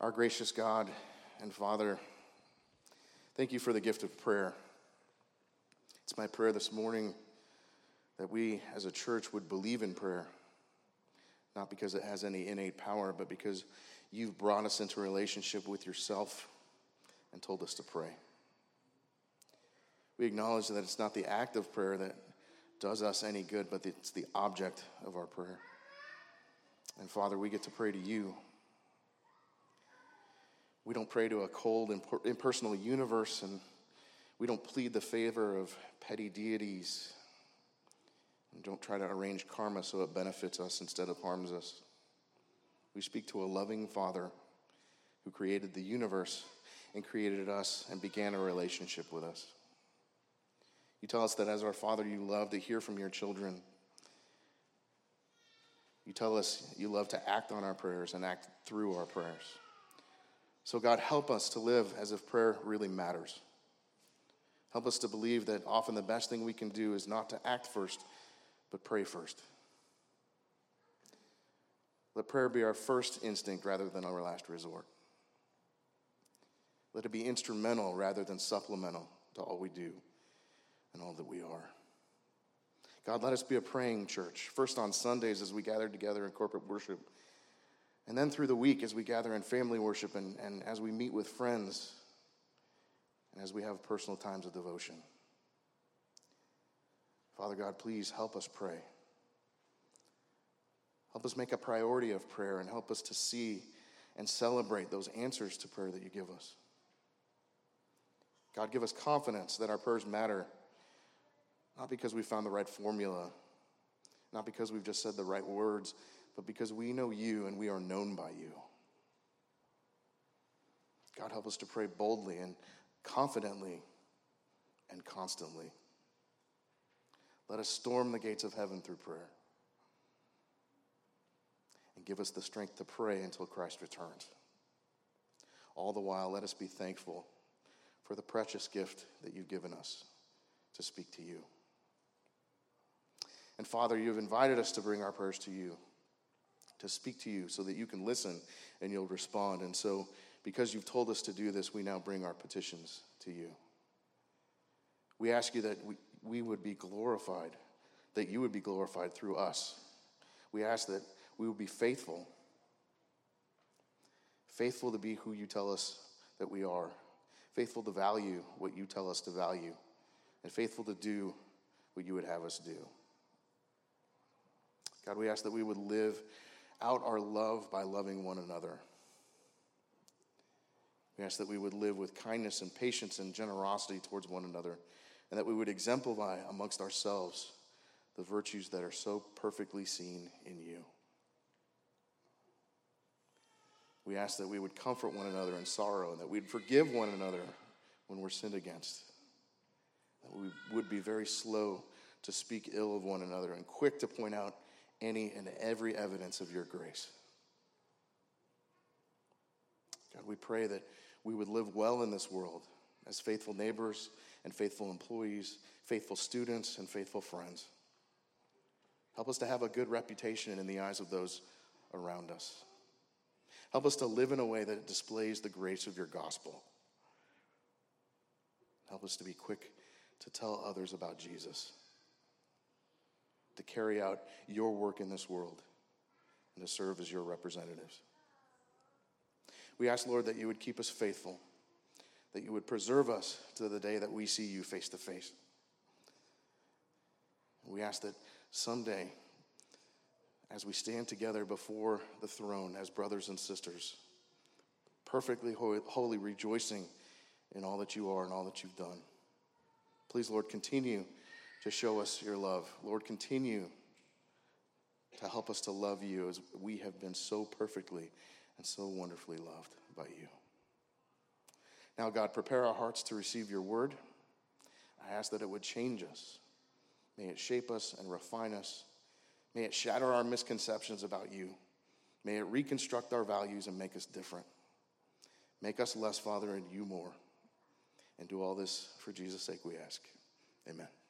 Our gracious God and Father, thank you for the gift of prayer. It's my prayer this morning that we as a church would believe in prayer, not because it has any innate power, but because you've brought us into a relationship with yourself and told us to pray. We acknowledge that it's not the act of prayer that does us any good, but it's the object of our prayer. And Father, we get to pray to you. We don't pray to a cold, impersonal universe, and we don't plead the favor of petty deities, and don't try to arrange karma so it benefits us instead of harms us. We speak to a loving Father who created the universe and created us and began a relationship with us. You tell us that as our Father, you love to hear from your children. You tell us you love to act on our prayers and act through our prayers. So God, help us to live as if prayer really matters. Help us to believe that often the best thing we can do is not to act first, but pray first. Let prayer be our first instinct rather than our last resort. Let it be instrumental rather than supplemental to all we do and all that we are. God, let us be a praying church, first on Sundays as we gather together in corporate worship, and then through the week as we gather in family worship and as we meet with friends and as we have personal times of devotion. Father God, please help us pray. Help us make a priority of prayer and help us to see and celebrate those answers to prayer that you give us. God, give us confidence that our prayers matter, not because we found the right formula, not because we've just said the right words, but because we know you and we are known by you. God, help us to pray boldly and confidently and constantly. Let us storm the gates of heaven through prayer. And give us the strength to pray until Christ returns. All the while, let us be thankful for the precious gift that you've given us to speak to you. And Father, you have invited us to bring our prayers to you, to speak to you so that you can listen and you'll respond. And so, because you've told us to do this, we now bring our petitions to you. We ask you that we would be glorified, that you would be glorified through us. We ask that we will be faithful to be who you tell us that we are, faithful to value what you tell us to value, and faithful to do what you would have us do. God, we ask that we would live out our love by loving one another. We ask that we would live with kindness and patience and generosity towards one another, and that we would exemplify amongst ourselves the virtues that are so perfectly seen in you. We ask that we would comfort one another in sorrow, and that we'd forgive one another when we're sinned against. That we would be very slow to speak ill of one another and quick to point out any and every evidence of your grace. God, we pray that we would live well in this world as faithful neighbors and faithful employees, faithful students and faithful friends. Help us to have a good reputation in the eyes of those around us. Help us to live in a way that displays the grace of your gospel. Help us to be quick to tell others about Jesus, to carry out your work in this world, and to serve as your representatives. We ask, Lord, that you would keep us faithful, that you would preserve us to the day that we see you face to face. We ask that someday, as we stand together before the throne as brothers and sisters, perfectly holy, rejoicing in all that you are and all that you've done. Please, Lord, continue to show us your love. Lord, continue to help us to love you as we have been so perfectly and so wonderfully loved by you. Now, God, prepare our hearts to receive your word. I ask that it would change us. May it shape us and refine us. May it shatter our misconceptions about you. May it reconstruct our values and make us different. Make us less, Father, and you more. And do all this for Jesus' sake, we ask. Amen.